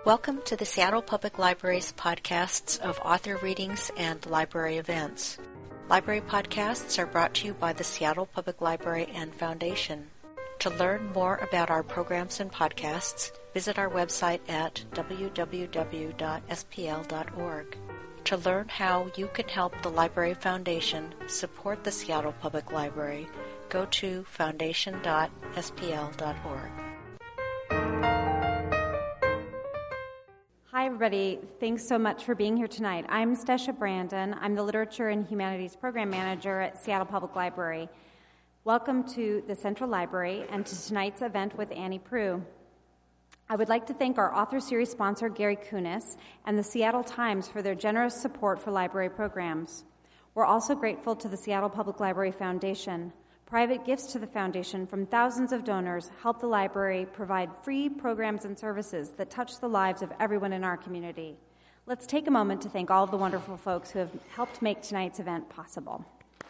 Welcome to the Seattle Public Library's podcasts of author readings and library events. Library podcasts are brought to you by the Seattle Public Library and Foundation. To learn more about our programs and podcasts, visit our website at www.spl.org. To learn how you can help the Library Foundation support the Seattle Public Library, go to foundation.spl.org. Hi, everybody. Thanks so much for being here tonight. I'm Stesha Brandon. I'm the Literature and Humanities Program Manager at Seattle Public Library. Welcome to the Central Library and to tonight's event with Annie Proulx. I would like to thank our author series sponsor, Gary Kunis, and the Seattle Times for their generous support for library programs. We're also grateful to the Seattle Public Library Foundation. Private gifts to the Foundation from thousands of donors help the library provide free programs and services that touch the lives of everyone in our community. Let's take a moment to thank all of the wonderful folks who have helped make tonight's event possible.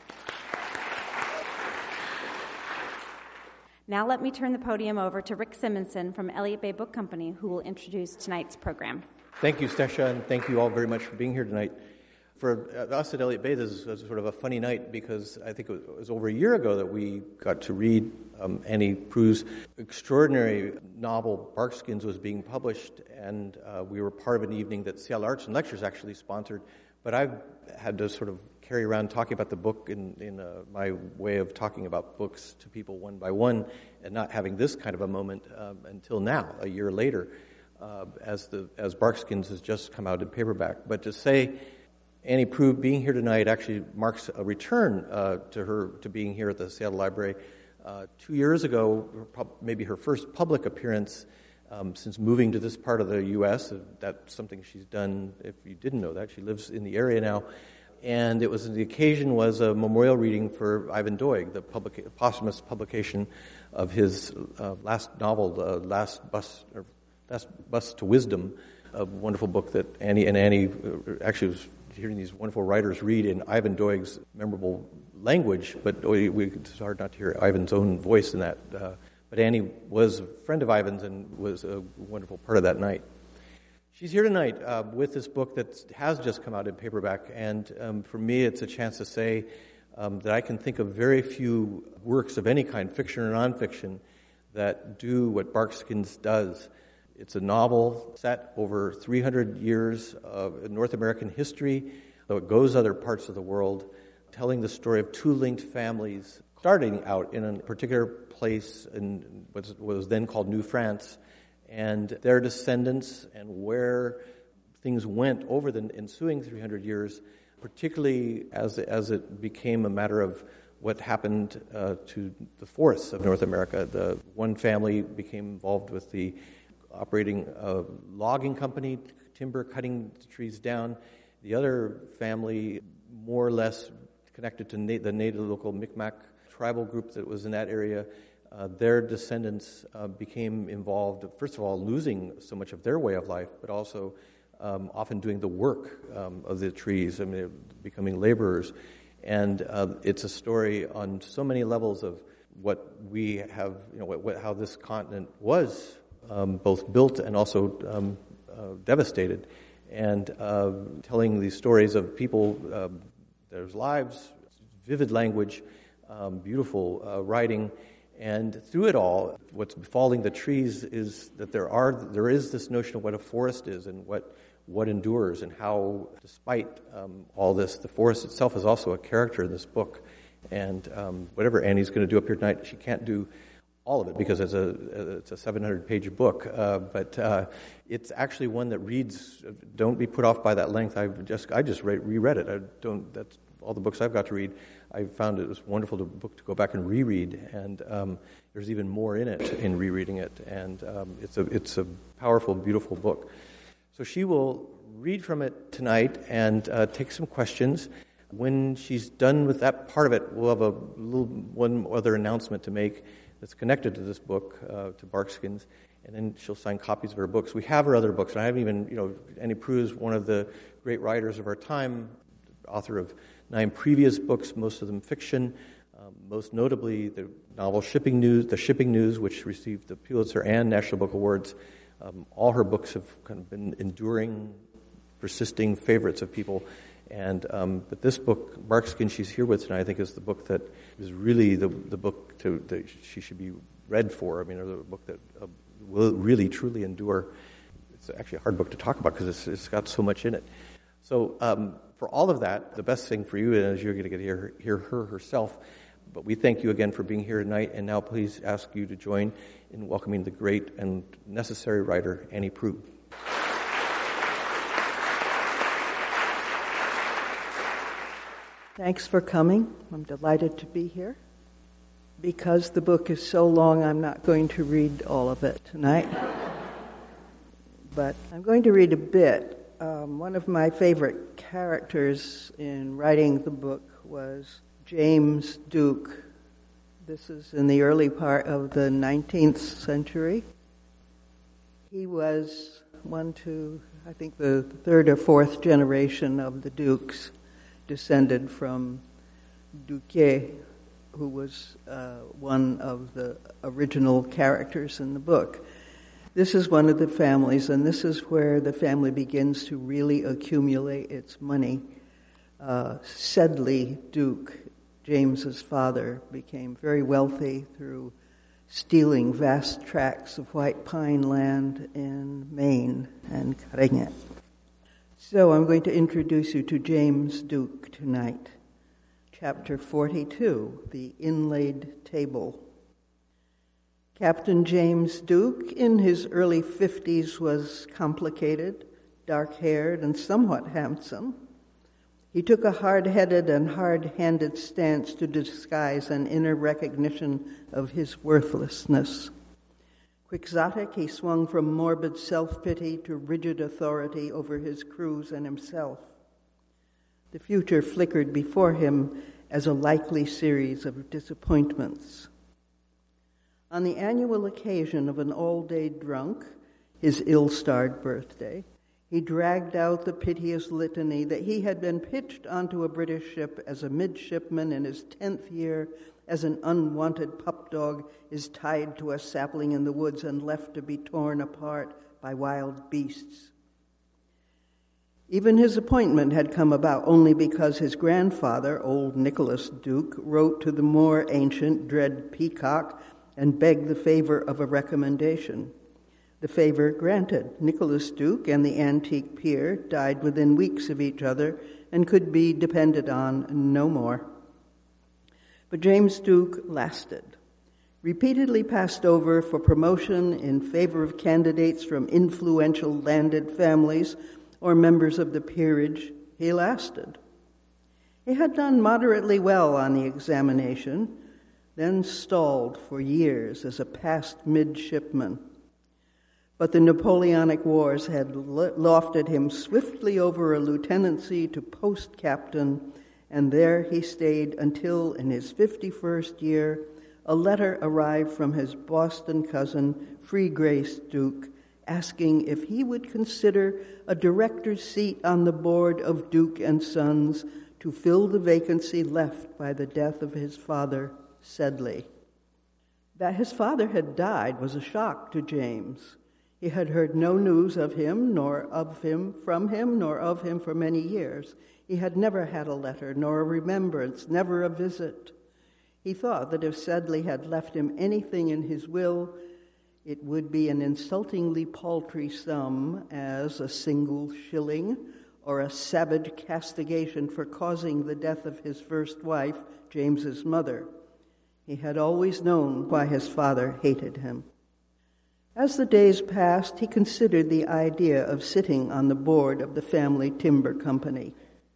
Now let me turn the podium over to Rick Simonson from Elliott Bay Book Company, who will introduce tonight's program. Thank you, Stesha, and thank you all very much for being here tonight. For us at Elliott Bay, this is sort of a funny night because I think it was over a year ago that we got to read Annie Proulx's extraordinary novel, Barkskins, was being published, and we were part of an evening that Seattle Arts and Lectures actually sponsored. But I've had to sort of carry around talking about the book in my way of talking about books to people one by one and not having this kind of a moment until now, a year later, as Barkskins has just come out in paperback. But to say Annie Proulx being here tonight actually marks a return to being here at the Seattle Library. 2 years ago, maybe her first public appearance since moving to this part of the U.S. That's something she's done, if you didn't know that. She lives in the area now. And the occasion was a memorial reading for Ivan Doig, the posthumous publication of his last novel, Last Bus to Wisdom, a wonderful book that Annie actually was hearing these wonderful writers read in Ivan Doig's memorable language, but it's hard not to hear Ivan's own voice in that. But Annie was a friend of Ivan's and was a wonderful part of that night. She's here tonight with this book that has just come out in paperback, and for me it's a chance to say that I can think of very few works of any kind, fiction or nonfiction, that do what Barkskins does. It's a novel set over 300 years of North American history, though it goes other parts of the world, telling the story of two linked families starting out in a particular place in what was then called New France, and their descendants and where things went over the ensuing 300 years, particularly as it became a matter of what happened to the forests of North America. The one family became involved with the operating a logging company, timber, cutting the trees down. The other family, more or less connected to the native local Mi'kmaq tribal group that was in that area, their descendants became involved, first of all, losing so much of their way of life, but also often doing the work of the trees, becoming laborers. And it's a story on so many levels of what we have, how this continent was both built and also devastated, and telling these stories of people, their lives, vivid language, beautiful writing, and through it all, what's befalling the trees is that there is this notion of what a forest is and what endures, and how, despite all this, the forest itself is also a character in this book. And whatever Annie's going to do up here tonight, she can't do all of it because it's a 700-page book, but it's actually one that reads. Don't be put off by that length. I just reread it. That's all the books I've got to read. I found it was a wonderful book to go back and reread, and there's even more in it in rereading it, and it's a powerful, beautiful book. So she will read from it tonight and take some questions. When she's done with that part of it, we'll have one other announcement to make that's connected to this book, to Barkskins, and then she'll sign copies of her books. We have her other books, and I haven't even, Annie Proulx is one of the great writers of our time, author of 9 previous books, most of them fiction, most notably the novel The Shipping News, which received the Pulitzer and National Book Awards, All her books have kind of been enduring, persisting favorites of people. But this book, Barkskin, she's here with tonight, I think is the book that is really the book that she should be read for. I mean, a book that will really, truly endure. It's actually a hard book to talk about because it's got so much in it. So for all of that, the best thing for you is you're going to get to hear her herself. But we thank you again for being here tonight, and now please ask you to join in welcoming the great and necessary writer, Annie Proulx. Thanks for coming. I'm delighted to be here. Because the book is so long, I'm not going to read all of it tonight. But I'm going to read a bit. One of my favorite characters in writing the book was James Duke. This is in the early part of the 19th century. He was I think the third or fourth generation of the Dukes, descended from Duquet, who was one of the original characters in the book. This is one of the families, and this is where the family begins to really accumulate its money. Sedley Duke, James's father, became very wealthy through stealing vast tracts of white pine land in Maine and cutting it. So I'm going to introduce you to James Duke tonight. Chapter 42, The Inlaid Table. Captain James Duke, in his early 50s, was complicated, dark-haired, and somewhat handsome. He took a hard-headed and hard-handed stance to disguise an inner recognition of his worthlessness. Quixotic, he swung from morbid self-pity to rigid authority over his crews and himself. The future flickered before him as a likely series of disappointments. On the annual occasion of an all-day drunk, his ill-starred birthday, he dragged out the piteous litany that he had been pitched onto a British ship as a midshipman in his 10th year, as an unwanted pup dog is tied to a sapling in the woods and left to be torn apart by wild beasts. Even his appointment had come about only because his grandfather, old Nicholas Duke, wrote to the more ancient Dread Peacock and begged the favor of a recommendation. The favor granted. Nicholas Duke and the antique peer died within weeks of each other and could be depended on no more. But James Duke lasted. Repeatedly passed over for promotion in favor of candidates from influential landed families or members of the peerage, he lasted. He had done moderately well on the examination, then stalled for years as a past midshipman. But the Napoleonic Wars had lofted him swiftly over a lieutenancy to post captain, and there he stayed until, in his 51st year, a letter arrived from his Boston cousin, Freegrace Duke, asking if he would consider a director's seat on the board of Duke and Sons to fill the vacancy left by the death of his father, Sedley. That his father had died was a shock to James. He had heard no news of him, nor from him, nor of him for many years. He had never had a letter, nor a remembrance, never a visit. He thought that if Sedley had left him anything in his will, it would be an insultingly paltry sum as a single shilling or a savage castigation for causing the death of his first wife, James's mother. He had always known why his father hated him. As the days passed, he considered the idea of sitting on the board of the family timber company.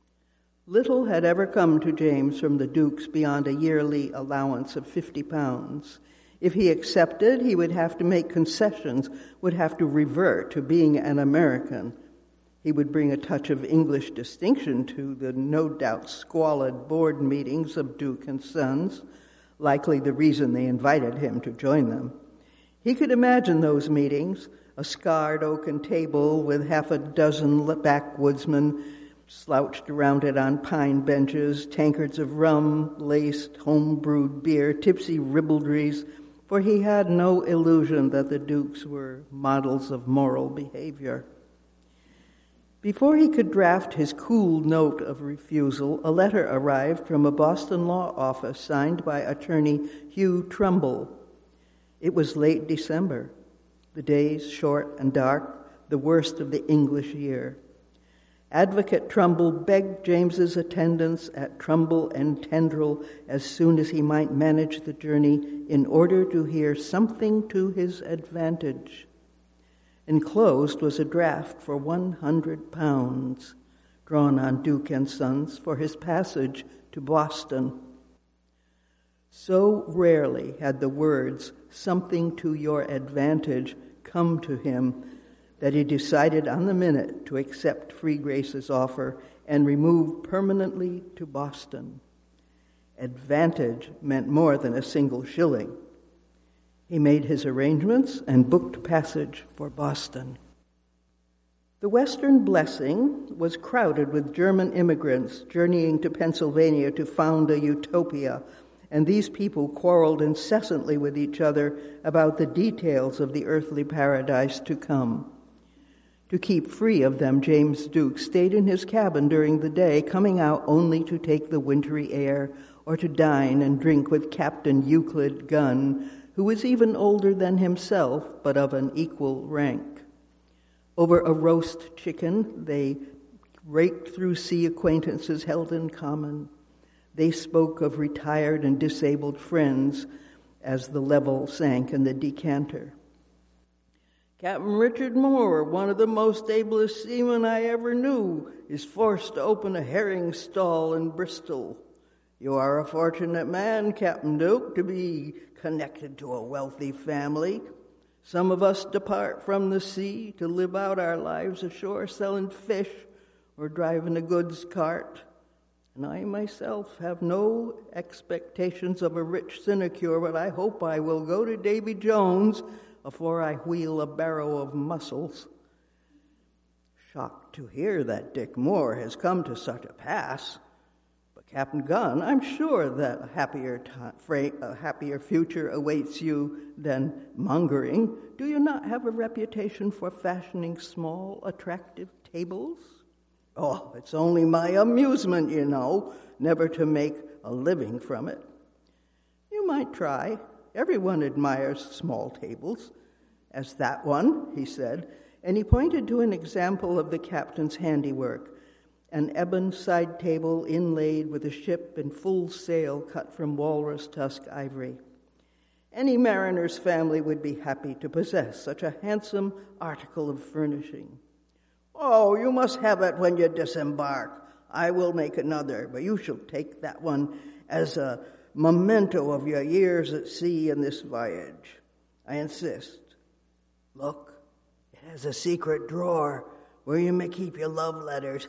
Little had ever come to James from the Dukes beyond a yearly allowance of £50. If he accepted, he would have to make concessions, would have to revert to being an American. He would bring a touch of English distinction to the no doubt squalid board meetings of Duke and Sons, likely the reason they invited him to join them. He could imagine those meetings, a scarred oaken table with half a dozen backwoodsmen slouched around it on pine benches, tankards of rum, laced, home-brewed beer, tipsy ribaldries, for he had no illusion that the dukes were models of moral behavior. Before he could draft his cool note of refusal, a letter arrived from a Boston law office signed by attorney Hugh Trumbull. It was late December, the days short and dark, the worst of the English year. Advocate Trumbull begged James's attendance at Trumbull and Tendril as soon as he might manage the journey in order to hear something to his advantage. Enclosed was a draft for £100, drawn on Duke and Sons for his passage to Boston. So rarely had the words, "something to your advantage," come to him that he decided on the minute to accept Free Grace's offer and remove permanently to Boston. Advantage meant more than a single shilling. He made his arrangements and booked passage for Boston. The Western Blessing was crowded with German immigrants journeying to Pennsylvania to found a utopia, and these people quarreled incessantly with each other about the details of the earthly paradise to come. To keep free of them, James Duke stayed in his cabin during the day, coming out only to take the wintry air or to dine and drink with Captain Euclid Gunn, who was even older than himself, but of an equal rank. Over a roast chicken, they raked through sea acquaintances held in common. They spoke of retired and disabled friends as the level sank in the decanter. Captain Richard Moore, one of the most ablest seamen I ever knew, is forced to open a herring stall in Bristol. You are a fortunate man, Captain Duke, to be connected to a wealthy family. Some of us depart from the sea to live out our lives ashore selling fish or driving a goods cart. And I myself have no expectations of a rich sinecure, but I hope I will go to Davy Jones afore I wheel a barrow of mussels. Shocked to hear that Dick Moore has come to such a pass. But Captain Gunn, I'm sure that a happier future awaits you than mongering. Do you not have a reputation for fashioning small, attractive tables? Oh, it's only my amusement, you know, never to make a living from it. You might try. Everyone admires small tables. As that one, he said, and he pointed to an example of the captain's handiwork, an ebon side table inlaid with a ship in full sail cut from walrus tusk ivory. Any mariner's family would be happy to possess such a handsome article of furnishing. Oh, you must have it when you disembark. I will make another, but you shall take that one as a memento of your years at sea in this voyage. I insist. Look, it has a secret drawer where you may keep your love letters.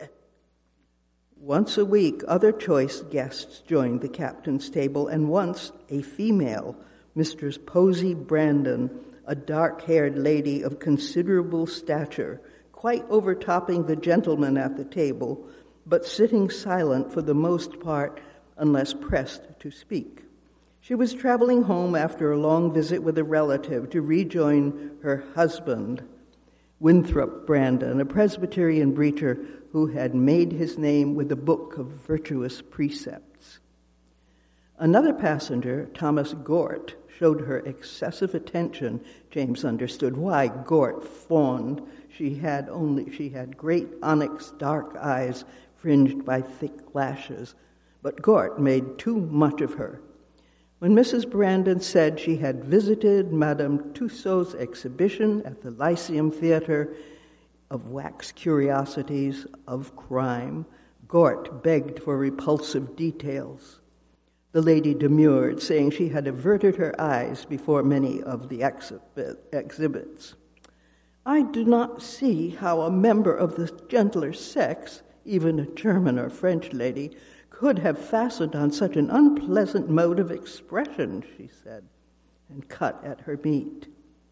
Once a week, other choice guests joined the captain's table, and once a female, Mistress Posy Brandon, a dark-haired lady of considerable stature, quite overtopping the gentlemen at the table, but sitting silent for the most part unless pressed to speak. She was traveling home after a long visit with a relative to rejoin her husband, Winthrop Brandon, a Presbyterian preacher who had made his name with a book of virtuous precepts. Another passenger, Thomas Gort, showed her excessive attention. James understood why Gort fawned. She had great onyx dark eyes fringed by thick lashes, but Gort made too much of her. When Mrs. Brandon said she had visited Madame Tussaud's exhibition at the Lyceum Theater of wax curiosities of crime, Gort begged for repulsive details. The lady demurred, saying she had averted her eyes before many of the exhibits. I do not see how a member of the gentler sex, even a German or French lady, could have fastened on such an unpleasant mode of expression, she said, and cut at her meat.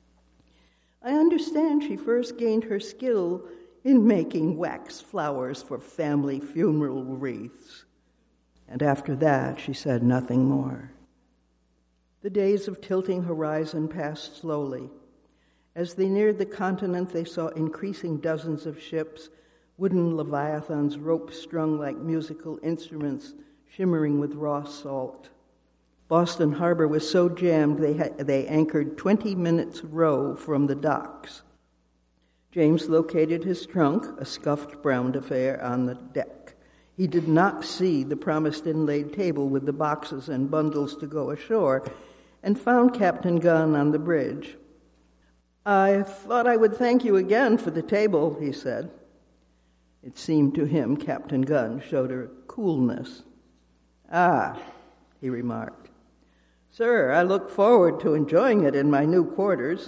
I understand she first gained her skill in making wax flowers for family funeral wreaths. And after that, she said nothing more. The days of tilting horizon passed slowly. As they neared the continent, they saw increasing dozens of ships, wooden leviathans, ropes strung like musical instruments, shimmering with raw salt. Boston Harbor was so jammed they anchored 20 minutes row from the docks. James located his trunk, a scuffed brown affair, on the deck. He did not see the promised inlaid table with the boxes and bundles to go ashore, and found Captain Gunn on the bridge. "I thought I would thank you again for the table," he said. It seemed to him Captain Gunn showed a coolness. "Ah," he remarked. "Sir, I look forward to enjoying it in my new quarters."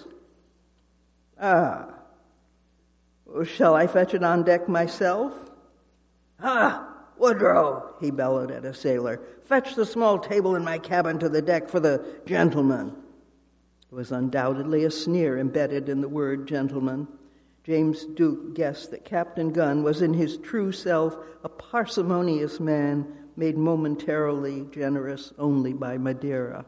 "Ah. Shall I fetch it on deck myself?" "Ah, Woodrow," he bellowed at a sailor, "fetch the small table in my cabin to the deck for the gentleman." There was undoubtedly a sneer embedded in the word gentleman. James Duke guessed that Captain Gunn was in his true self a parsimonious man made momentarily generous only by Madeira.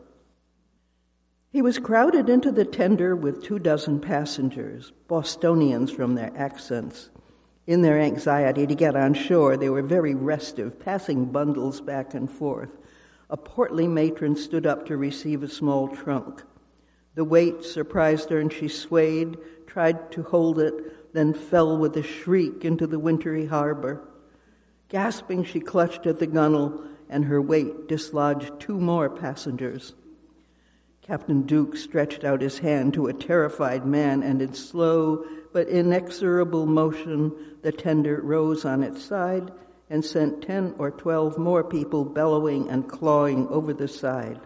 He was crowded into the tender with 24 passengers, Bostonians from their accents. In their anxiety to get on shore, they were very restive, passing bundles back and forth. A portly matron stood up to receive a small trunk. The weight surprised her, and she swayed, tried to hold it, then fell with a shriek into the wintry harbor. Gasping, she clutched at the gunwale, and her weight dislodged 2 more passengers. Captain Duke stretched out his hand to a terrified man, and in slow but inexorable motion, the tender rose on its side and sent 10 or 12 more people bellowing and clawing over the side.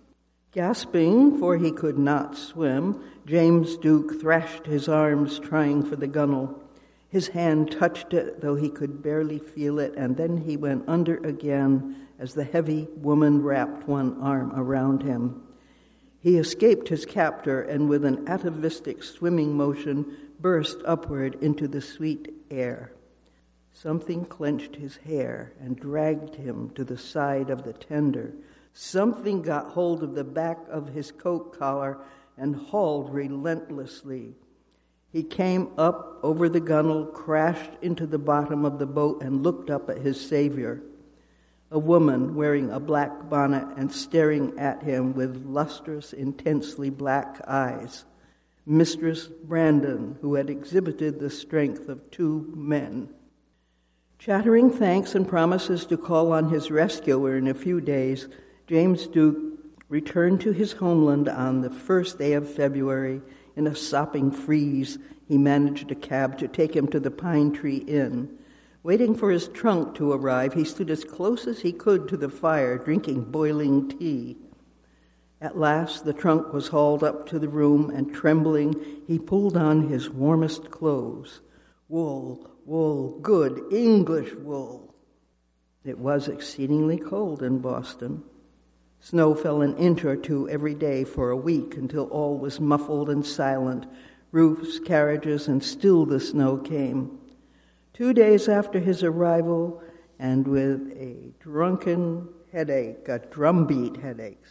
Gasping, for he could not swim, James Duke thrashed his arms, trying for the gunwale. His hand touched it, though he could barely feel it, and then he went under again as the heavy woman wrapped one arm around him. He escaped his captor, and with an atavistic swimming motion, burst upward into the sweet air. Something clenched his hair and dragged him to the side of the tender. Something got hold of the back of his coat collar and hauled relentlessly. He came up over the gunwale, crashed into the bottom of the boat, and looked up at his savior. A woman wearing a black bonnet and staring at him with lustrous, intensely black eyes. Mistress Brandon, who had exhibited the strength of 2 men. Chattering thanks and promises to call on his rescuer in a few days, James Duke returned to his homeland on the 1st day of February. In a sopping freeze, he managed a cab to take him to the Pine Tree Inn. Waiting for his trunk to arrive, he stood as close as he could to the fire, drinking boiling tea. At last, the trunk was hauled up to the room, and trembling, he pulled on his warmest clothes. Wool, wool, good English wool. It was exceedingly cold in Boston. Snow fell an inch or 2 every day for a week until all was muffled and silent, roofs, carriages, and still the snow came. 2 days after his arrival, and with a drumbeat headache,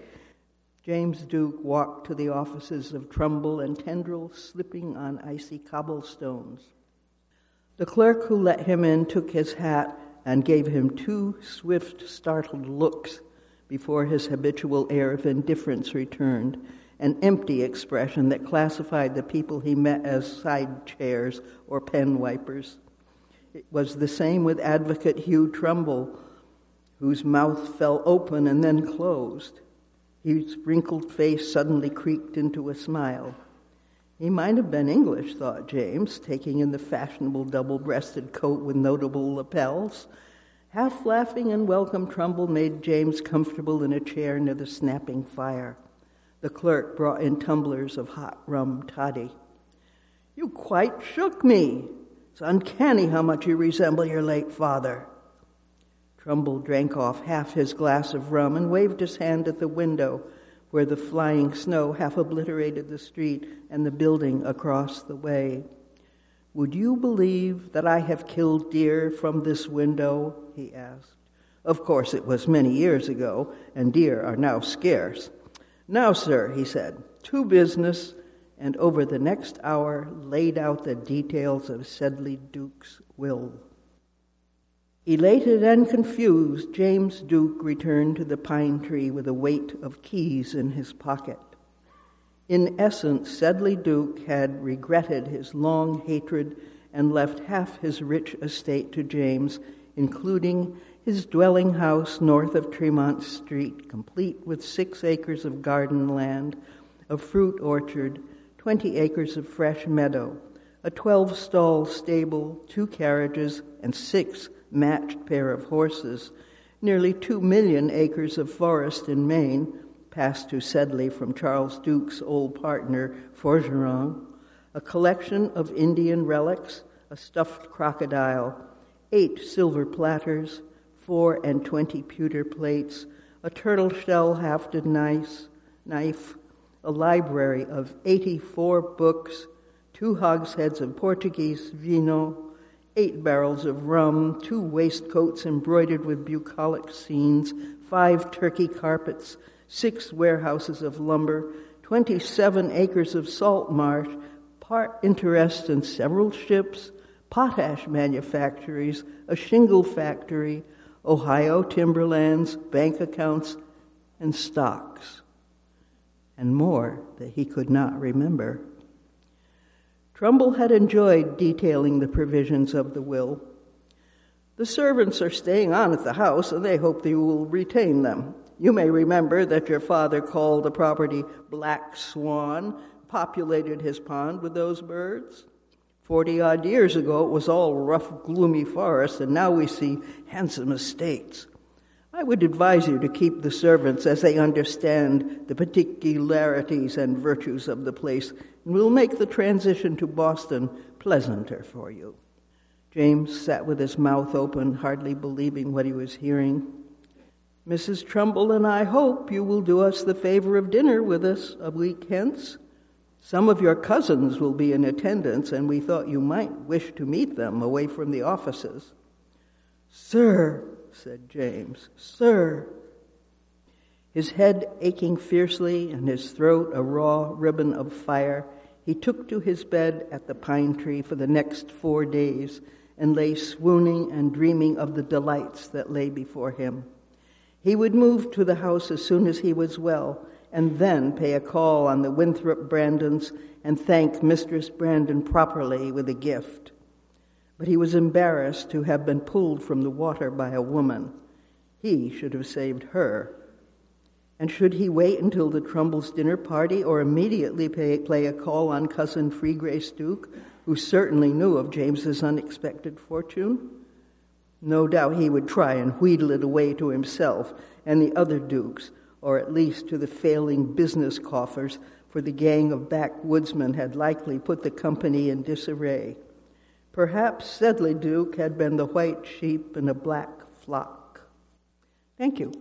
James Duke walked to the offices of Trumbull and Tendril, slipping on icy cobblestones. The clerk who let him in took his hat and gave him 2 swift, startled looks before his habitual air of indifference returned, an empty expression that classified the people he met as side chairs or pen wipers. It was the same with Advocate Hugh Trumbull, whose mouth fell open and then closed. His wrinkled face suddenly creaked into a smile. He might have been English, thought James, taking in the fashionable double-breasted coat with notable lapels. Half laughing and welcome, Trumbull made James comfortable in a chair near the snapping fire. The clerk brought in tumblers of hot rum toddy. "You quite shook me. It's uncanny how much you resemble your late father." Trumbull drank off half his glass of rum and waved his hand at the window where the flying snow half obliterated the street and the building across the way. "Would you believe that I have killed deer from this window?" he asked. "Of course, it was many years ago, and deer are now scarce. "Now, sir," he said, "to business," and over the next hour laid out the details of Sedley Duke's will. Elated and confused, James Duke returned to the pine tree with a weight of keys in his pocket. In essence, Sedley Duke had regretted his long hatred and left half his rich estate to James, including his dwelling house north of Tremont Street, complete with 6 acres of garden land, a fruit orchard, 20 acres of fresh meadow, a 12-stall stable, 2 carriages, and 6 matched pair of horses, nearly 2 million acres of forest in Maine, passed to Sedley from Charles Duke's old partner, Forgeron, a collection of Indian relics, a stuffed crocodile, 8 silver platters, 4 and 20 pewter plates, a turtle shell hafted knife, a library of 84 books, 2 hogsheads of Portuguese vino, 8 barrels of rum, 2 waistcoats embroidered with bucolic scenes, 5 turkey carpets, 6 warehouses of lumber, 27 acres of salt marsh, part interest in several ships, potash manufactories, a shingle factory, Ohio timberlands, bank accounts, and stocks, and more that he could not remember. Trumbull had enjoyed detailing the provisions of the will. "The servants are staying on at the house, and they hope that you will retain them. You may remember that your father called the property Black Swan, populated his pond with those birds. 40-odd years ago, it was all rough, gloomy forest, and now we see handsome estates. I would advise you to keep the servants as they understand the particularities and virtues of the place, and will make the transition to Boston pleasanter for you." James sat with his mouth open, hardly believing what he was hearing. "Mrs. Trumbull and I hope you will do us the favor of dinner with us a week hence. Some of your cousins will be in attendance, and we thought you might wish to meet them away from the offices." "Sir," said James, "sir." His head aching fiercely and his throat a raw ribbon of fire, he took to his bed at the pine tree for the next 4 days and lay swooning and dreaming of the delights that lay before him. He would move to the house as soon as he was well, and then pay a call on the Winthrop Brandons and thank Mistress Brandon properly with a gift. But he was embarrassed to have been pulled from the water by a woman. He should have saved her. And should he wait until the Trumbulls' dinner party, or immediately play a call on Cousin Freegrace Duke, who certainly knew of James's unexpected fortune? No doubt he would try and wheedle it away to himself and the other Dukes, or at least to the failing business coffers, for the gang of backwoodsmen had likely put the company in disarray. Perhaps Sedley Duke had been the white sheep in a black flock. Thank you.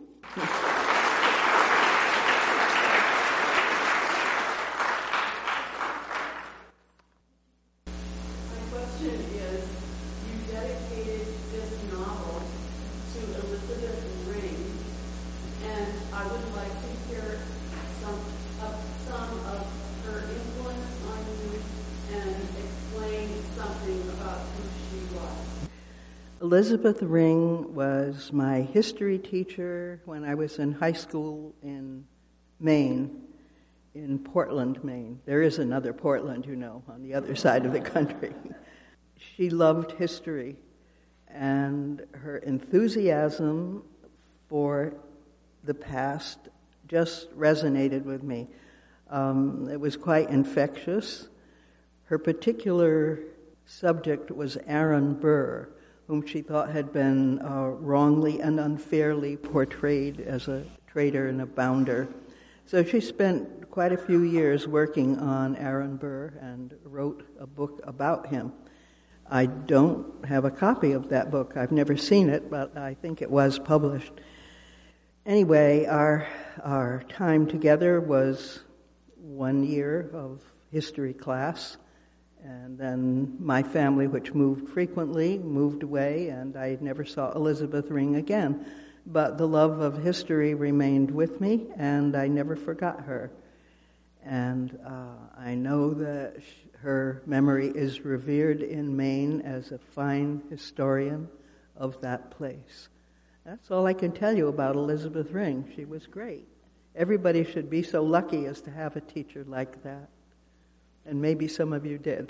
Elizabeth Ring was my history teacher when I was in high school in Maine, in Portland, Maine. There is another Portland, you know, on the other side of the country. She loved history, and her enthusiasm for the past just resonated with me. It was quite infectious. Her particular subject was Aaron Burr, whom she thought had been wrongly and unfairly portrayed as a traitor and a bounder. So she spent quite a few years working on Aaron Burr and wrote a book about him. I don't have a copy of that book. I've never seen it, but I think it was published. Anyway, our time together was 1 year of history class. And then my family, which moved frequently, moved away, and I never saw Elizabeth Ring again. but the love of history remained with me, and I never forgot her. And I know that her memory is revered in Maine as a fine historian of that place. That's all I can tell you about Elizabeth Ring. She was great. Everybody should be so lucky as to have a teacher like that. And maybe some of you did.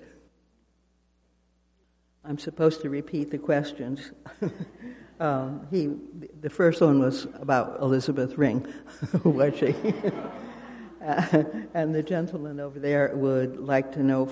I'm supposed to repeat the questions. The first one was about Elizabeth Ring, was she? And the gentleman over there would like to know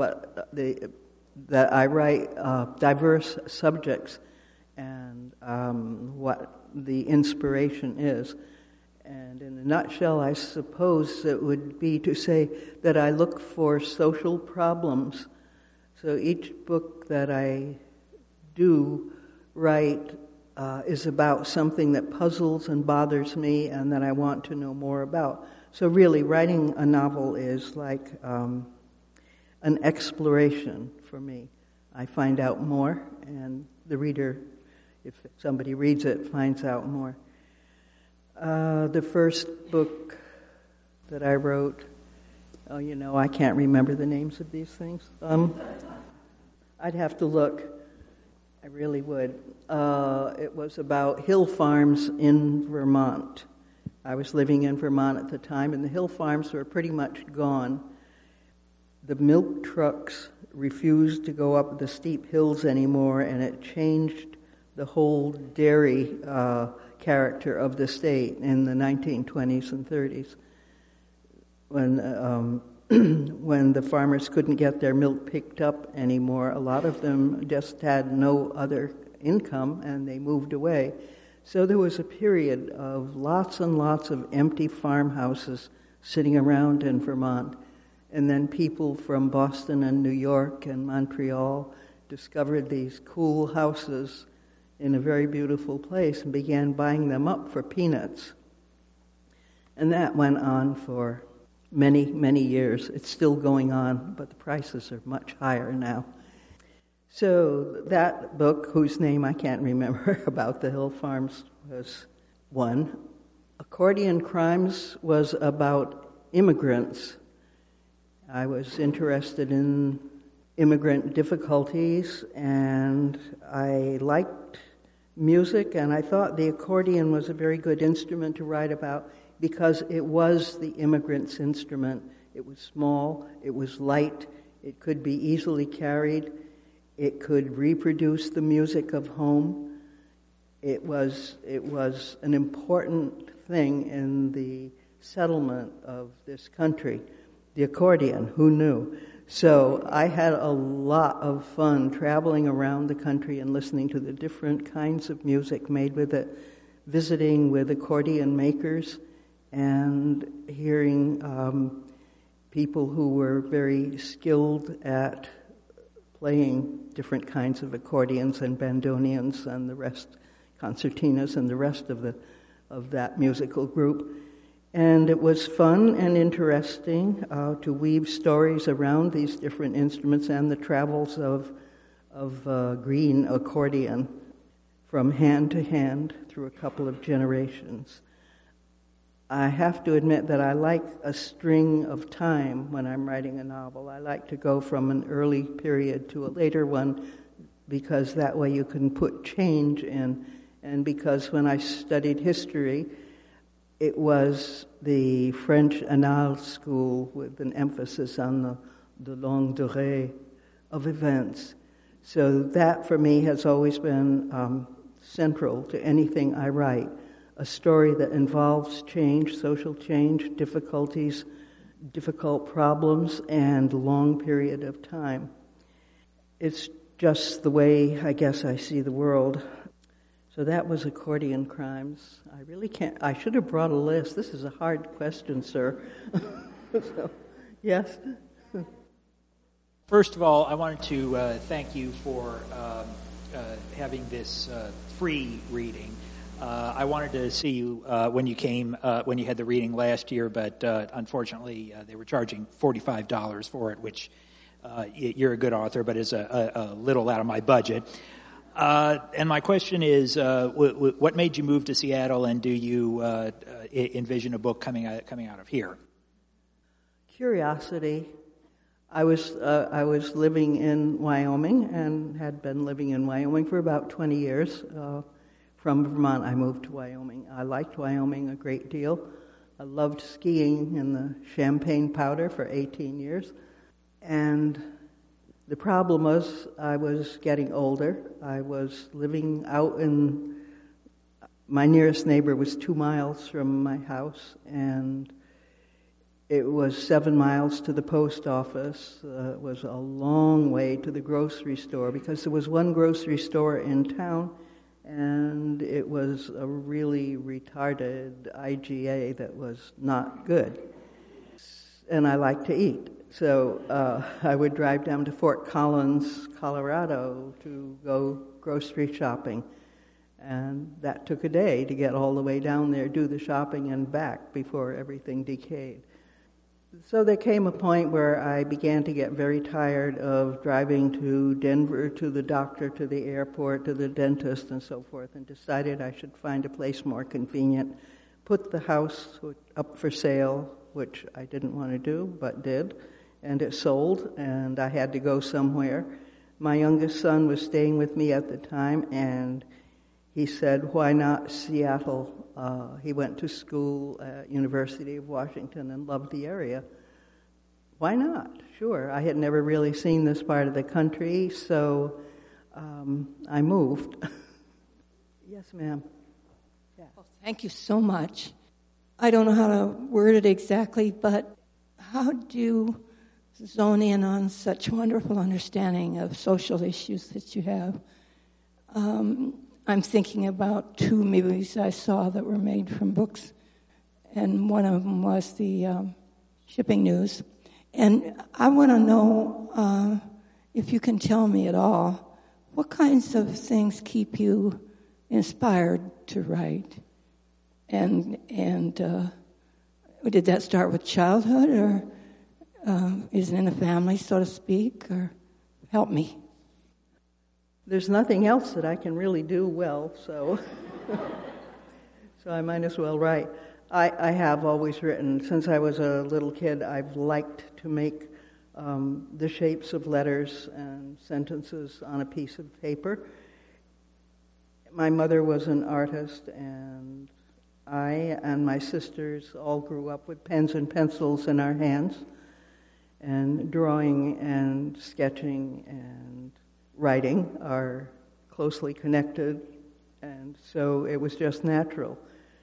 that I write diverse subjects and what the inspiration is. And in a nutshell, I suppose it would be to say that I look for social problems. So each book that I do write is about something that puzzles and bothers me and that I want to know more about. So really, writing a novel is like an exploration for me. I find out more, and the reader, if somebody reads it, finds out more. The first book that I wrote, I can't remember the names of these things. I'd have to look. I really would. It was about hill farms in Vermont. I was living in Vermont at the time, and the hill farms were pretty much gone. The milk trucks refused to go up the steep hills anymore, and it changed the whole dairy character of the state in the 1920s and 30s. When the farmers couldn't get their milk picked up anymore, a lot of them just had no other income, and they moved away. So there was a period of lots and lots of empty farmhouses sitting around in Vermont. And then people from Boston and New York and Montreal discovered these cool houses in a very beautiful place and began buying them up for peanuts. And that went on for many, many years. It's still going on, but the prices are much higher now. So that book, whose name I can't remember, about the hill farms, was one. Accordion Crimes was about immigrants. I was interested in immigrant difficulties, and I liked music, and I thought the accordion was a very good instrument to write about because it was the immigrant's instrument. It was small, it was light, it could be easily carried. It could reproduce the music of home. It was an important thing in the settlement of this country. The accordion, who knew? So I had a lot of fun traveling around the country and listening to the different kinds of music made with it, visiting with accordion makers and hearing people who were very skilled at playing different kinds of accordions and bandoneons and the rest, concertinas and the rest of that musical group. And it was fun and interesting to weave stories around these different instruments and the travels of green accordion from hand to hand through a couple of generations. I have to admit that I like a string of time when I'm writing a novel. I like to go from an early period to a later one because that way you can put change in. And because when I studied history, it was the French Annales school with an emphasis on the longue durée of events. So that for me has always been central to anything I write. A story that involves change, social change, difficulties, difficult problems, and a long period of time. It's just the way, I guess, I see the world. So that was Accordion Crimes. I really can't, I should have brought a list. This is a hard question, sir. So, yes? First of all, I wanted to thank you for having this free reading. I wanted to see you when you came, when you had the reading last year, but unfortunately they were charging $45 for it, which you're a good author, but is a little out of my budget. And my question is, what made you move to Seattle, and do you envision a book coming out of here? Curiosity. I was living in Wyoming and had been living in Wyoming for about 20 years. From Vermont, I moved to Wyoming. I liked Wyoming a great deal. I loved skiing in the Champagne Powder for 18 years. And the problem was I was getting older. I was living out in... My nearest neighbor was 2 miles from my house, and it was 7 miles to the post office. It was a long way to the grocery store because there was one grocery store in town, and it was a really retarded IGA that was not good. And I like to eat. So I would drive down to Fort Collins, Colorado to go grocery shopping. And that took a day to get all the way down there, do the shopping and back before everything decayed. So there came a point where I began to get very tired of driving to Denver, to the doctor, to the airport, to the dentist, and so forth, and decided I should find a place more convenient, put the house up for sale, which I didn't want to do, but did, and it sold, and I had to go somewhere. My youngest son was staying with me at the time, and he said, why not Seattle? He went to school at University of Washington and loved the area. Why not? Sure. I had never really seen this part of the country, so I moved. Yes, ma'am. Yeah. Well, thank you so much. I don't know how to word it exactly, but how do you zone in on such wonderful understanding of social issues that you have? I'm thinking about 2 movies I saw that were made from books, and one of them was the Shipping News. And I want to know if you can tell me at all, what kinds of things keep you inspired to write? And did that start with childhood, or is it in the family, so to speak? Or help me. There's nothing else that I can really do well, so I might as well write. I have always written. Since I was a little kid, I've liked to make the shapes of letters and sentences on a piece of paper. My mother was an artist, and I and my sisters all grew up with pens and pencils in our hands, and drawing and sketching and writing are closely connected, and so it was just natural.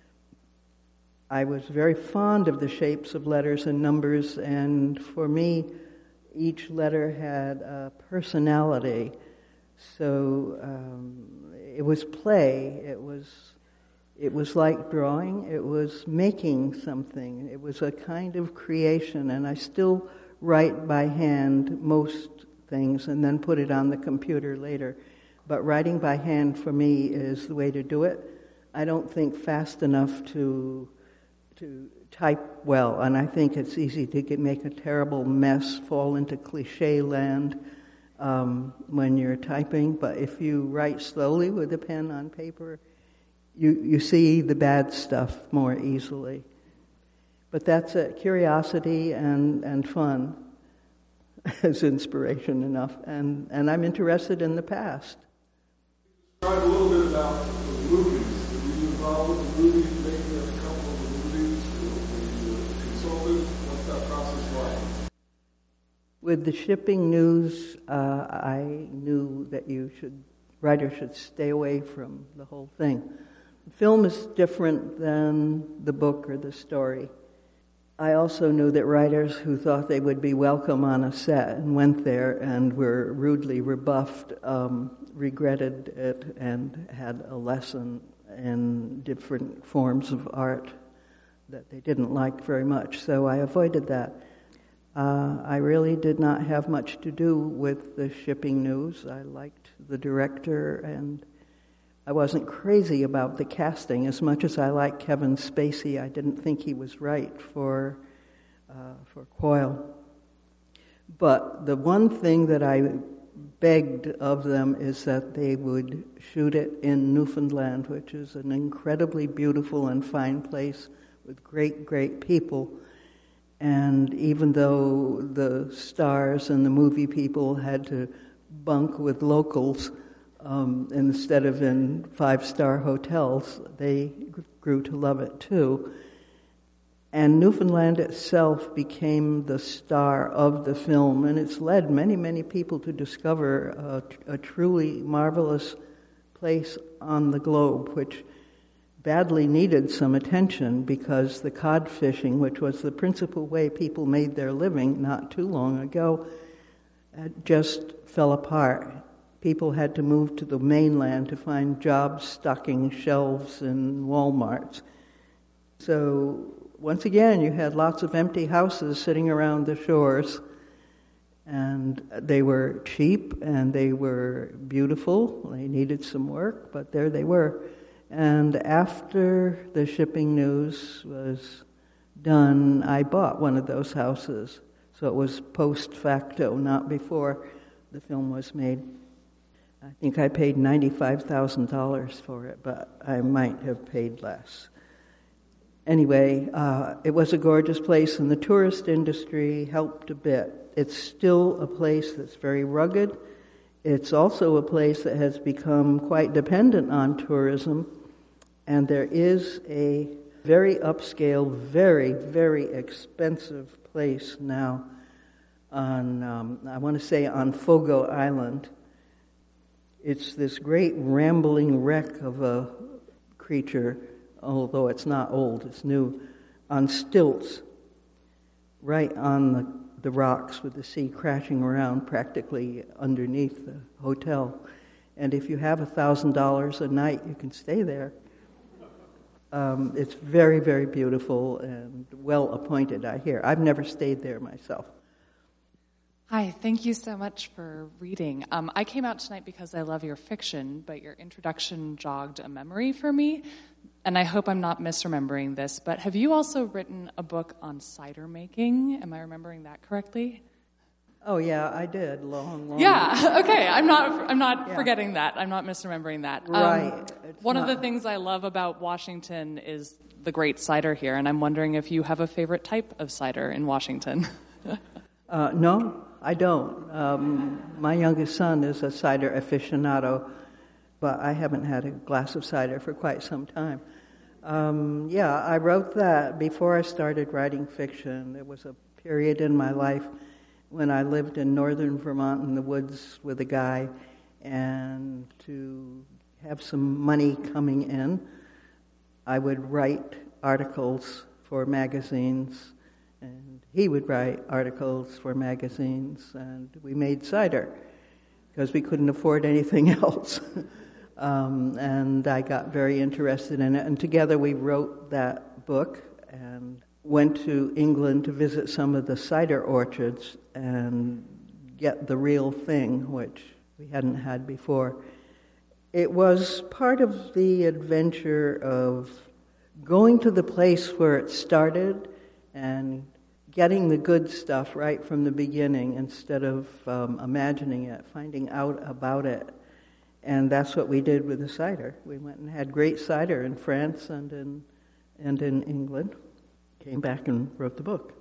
I was very fond of the shapes of letters and numbers, and for me, each letter had a personality. So it was play. It was like drawing. It was making something. It was a kind of creation, and I still write by hand most things and then put it on the computer later. But writing by hand for me is the way to do it. I don't think fast enough to type well, and I think it's easy to make a terrible mess, fall into cliche land when you're typing. But if you write slowly with a pen on paper, you see the bad stuff more easily. But that's it. Curiosity and fun as inspiration enough. And I'm interested in the past. Describe a little bit about the movies. Were you involved with the movies, making a couple of the movies? Were you a consultant? What's that process like? With the Shipping News, I knew that writers should stay away from the whole thing. The film is different than the book or the story. I also knew that writers who thought they would be welcome on a set and went there and were rudely rebuffed regretted it and had a lesson in different forms of art that they didn't like very much. So I avoided that. I really did not have much to do with the Shipping News. I liked the director, and I wasn't crazy about the casting. As much as I liked Kevin Spacey, I didn't think he was right for Quoyle. But the one thing that I begged of them is that they would shoot it in Newfoundland, which is an incredibly beautiful and fine place with great, great people. And even though the stars and the movie people had to bunk with locals instead of in five-star hotels, they grew to love it too. And Newfoundland itself became the star of the film, and it's led many, many people to discover a truly marvelous place on the globe, which badly needed some attention because the cod fishing, which was the principal way people made their living not too long ago, just fell apart. People had to move to the mainland to find jobs stocking shelves in Walmarts. So once again, you had lots of empty houses sitting around the shores, and they were cheap and they were beautiful. They needed some work, but there they were. And after the shipping news was done, I bought one of those houses. So it was post facto, not before the film was made. I think I paid $95,000 for it, but I might have paid less. Anyway, it was a gorgeous place, and the tourist industry helped a bit. It's still a place that's very rugged. It's also a place that has become quite dependent on tourism, and there is a very upscale, very, very expensive place now on, I want to say on Fogo Island. It's this great rambling wreck of a creature, although it's not old, it's new, on stilts, right on the rocks with the sea crashing around practically underneath the hotel. And if you have $1,000 a night, you can stay there. It's very, very beautiful and well appointed, I hear. I've never stayed there myself. Hi, thank you so much for reading. I came out tonight because I love your fiction, but your introduction jogged a memory for me, and I hope I'm not misremembering this, but have you also written a book on cider making? Am I remembering that correctly? Oh yeah, I did. Long. Yeah. Okay. I'm not forgetting that. I'm not misremembering that. Right. One of the things I love about Washington is the great cider here, and I'm wondering if you have a favorite type of cider in Washington. No, I don't. My youngest son is a cider aficionado, but I haven't had a glass of cider for quite some time. I wrote that before I started writing fiction. There was a period in my life when I lived in northern Vermont in the woods with a guy, and to have some money coming in, I would write articles for magazines, and he would write articles for magazines, and we made cider because we couldn't afford anything else. And I got very interested in it, and together we wrote that book and went to England to visit some of the cider orchards and get the real thing, which we hadn't had before. It was part of the adventure of going to the place where it started and getting the good stuff right from the beginning instead of imagining it, finding out about it. And that's what we did with the cider. We went and had great cider in France and in England. Came back and wrote the book.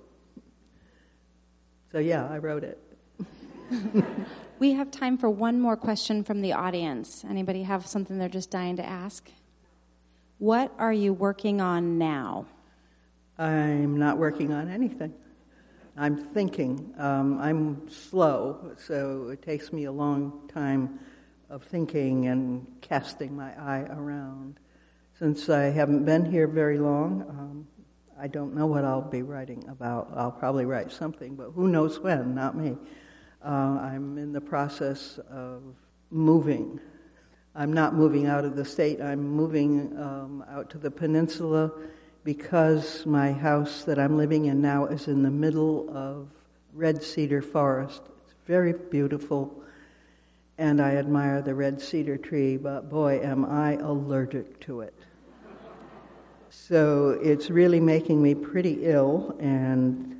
So yeah, I wrote it. We have time for one more question from the audience. Anybody have something they're just dying to ask? What are you working on now? I'm not working on anything. I'm thinking. I'm slow, so it takes me a long time of thinking and casting my eye around. Since I haven't been here very long, I don't know what I'll be writing about. I'll probably write something, but who knows when, not me. I'm in the process of moving. I'm not moving out of the state. I'm moving out to the peninsula because my house that I'm living in now is in the middle of red cedar forest. It's very beautiful, and I admire the red cedar tree, but boy, am I allergic to it. So it's really making me pretty ill, and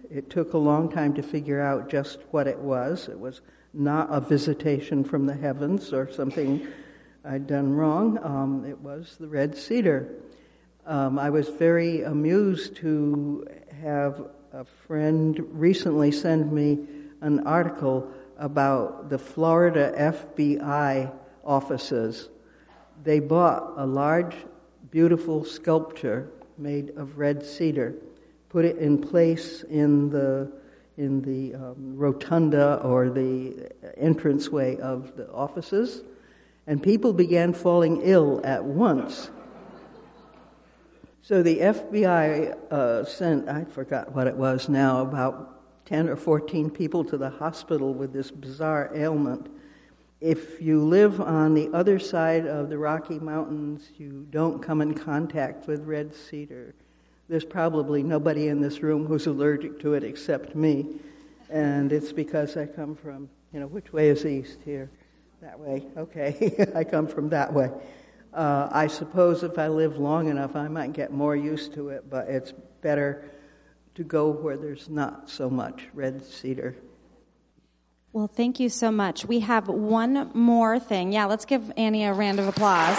It took a long time to figure out just what it was. It was not a visitation from the heavens or something I'd done wrong. It was the red cedar. I was very amused to have a friend recently send me an article about the Florida FBI offices. They bought a large, beautiful sculpture made of red cedar, put it in place in the rotunda or the entranceway of the offices, and people began falling ill at once. So the FBI sent, I forgot what it was now, about 10 or 14 people to the hospital with this bizarre ailment. If you live on the other side of the Rocky Mountains, you don't come in contact with red cedar. There's probably nobody in this room who's allergic to it except me. And it's because I come from, which way is east here? That way. Okay, I come from that way. I suppose if I live long enough, I might get more used to it, but it's better to go where there's not so much red cedar. Well, thank you so much. We have one more thing. Yeah, let's give Annie a round of applause.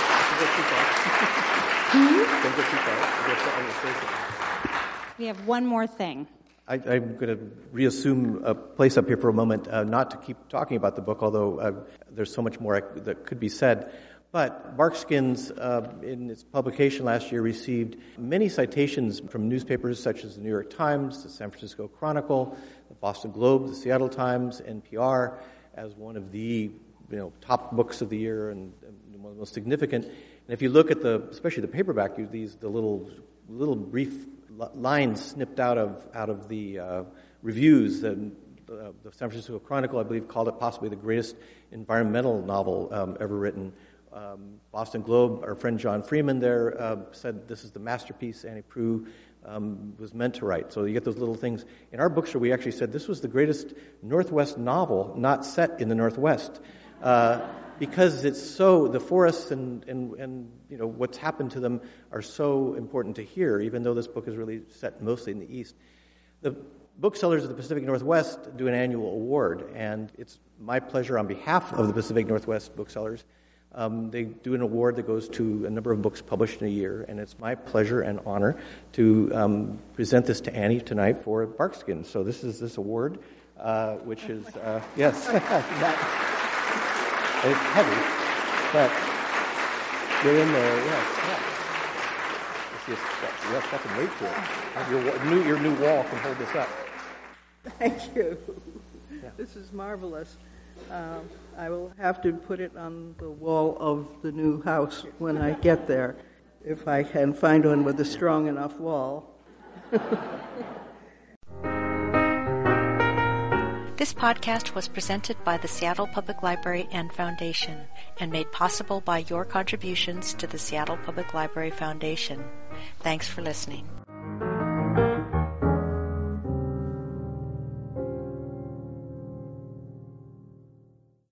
We have one more thing. I'm going to reassume a place up here for a moment, not to keep talking about the book, although there's so much more that could be said. But Barkskins, in its publication last year, received many citations from newspapers such as the New York Times, the San Francisco Chronicle, the Boston Globe, the Seattle Times, NPR, as one of the top books of the year and one of the most significant. And if you look at especially the paperback, the little brief lines snipped out of the reviews. The San Francisco Chronicle, I believe, called it possibly the greatest environmental novel ever written. Boston Globe, our friend John Freeman there said this is the masterpiece Annie Proulx was meant to write. So you get those little things. In our bookstore, we actually said this was the greatest Northwest novel not set in the Northwest, because it's so, the forests and what's happened to them are so important to hear, even though this book is really set mostly in the East. The booksellers of the Pacific Northwest do an annual award, and it's my pleasure on behalf of the Pacific Northwest booksellers. They do an award that goes to a number of books published in a year, and it's my pleasure and honor to present this to Annie tonight for Barkskins. So this is this award, which is, yes, it's heavy, but you're in there, yes. You have second weight to it. Your new wall can hold this up. Thank you. Yeah. This is marvelous. I will have to put it on the wall of the new house when I get there, if I can find one with a strong enough wall. This podcast was presented by the Seattle Public Library and Foundation and made possible by your contributions to the Seattle Public Library Foundation. Thanks for listening.